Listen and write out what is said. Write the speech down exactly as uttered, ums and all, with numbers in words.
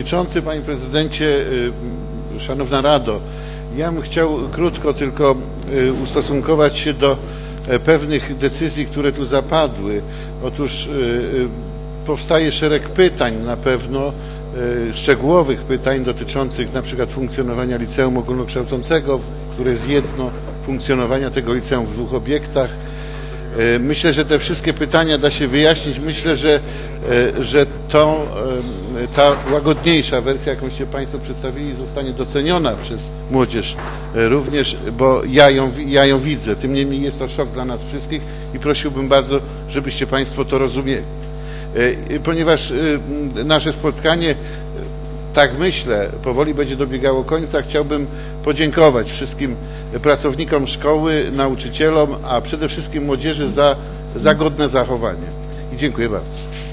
Przewodniczący, Panie Prezydencie, Szanowna Rado, ja bym chciał krótko tylko ustosunkować się do pewnych decyzji, które tu zapadły. Otóż powstaje szereg pytań na pewno, szczegółowych pytań dotyczących na przykład funkcjonowania liceum ogólnokształcącego, które jest jedno, funkcjonowania tego liceum w dwóch obiektach. Myślę, że te wszystkie pytania da się wyjaśnić. Myślę, że, że tą, ta łagodniejsza wersja, jakąście Państwo przedstawili, zostanie doceniona przez młodzież również, bo ja ją, ja ją widzę. Tym niemniej jest to szok dla nas wszystkich i prosiłbym bardzo, żebyście Państwo to rozumieli. Ponieważ nasze spotkanie, tak myślę, powoli będzie dobiegało końca, chciałbym podziękować wszystkim pracownikom szkoły, nauczycielom, a przede wszystkim młodzieży za, za godne zachowanie. I dziękuję bardzo.